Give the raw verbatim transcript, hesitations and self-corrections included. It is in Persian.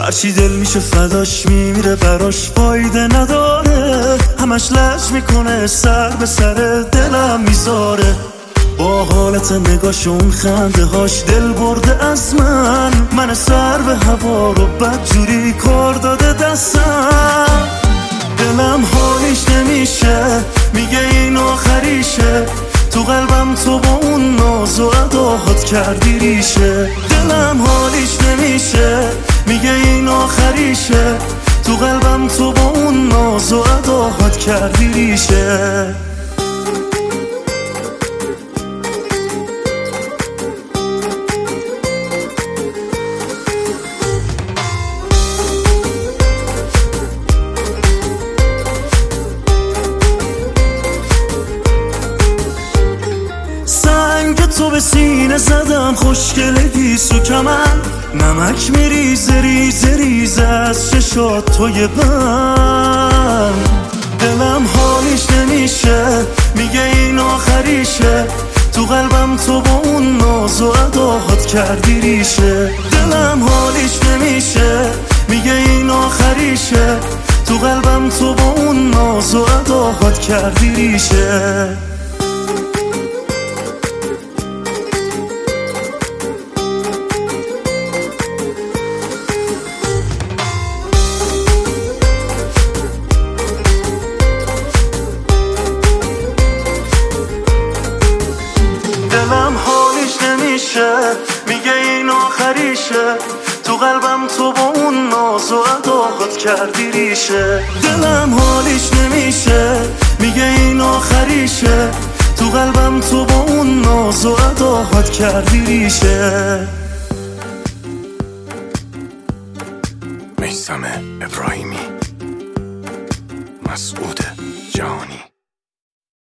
هرچی دل میشه فداش میمیره براش فایده نداره، همش لج میکنه سر به سر دلم میذاره. با حالت نگاش اون خنده هاش دل برده از من، من سر به هوا رو بدجوری کار داده دستم. دلم حالیش نمیشه میگه این آخریشه، تو قلبم تو با اون ناز و اداهات کردی ریشه. دلم حالیش نمیشه میگه این آخریشه، تو قلبم تو با اون ناز و اداهات کردی ریشه. تو به سینه زدم خوشگله گیسو کمن، نمک میریزه ریزه ریزه از چشات توی من. دلم حالیش نمیشه میگه این آخریشه، تو قلبم تو با اون ناز و اداهات کردی ریشه. دلم حالیش نمیشه میگه این آخریشه، تو قلبم تو با اون ناز و اداهات کردی ریشه. دلم حالیش نمیشه میگه این آخریشه، تو قلبم تو با اون ناز و اداهات کردی ریشه. دلم حالیش نمیشه میگه این آخریشه، تو قلبم تو با اون ناز و اداهات کردی ریشه. میثم ابراهیمی، مسعود جهانی.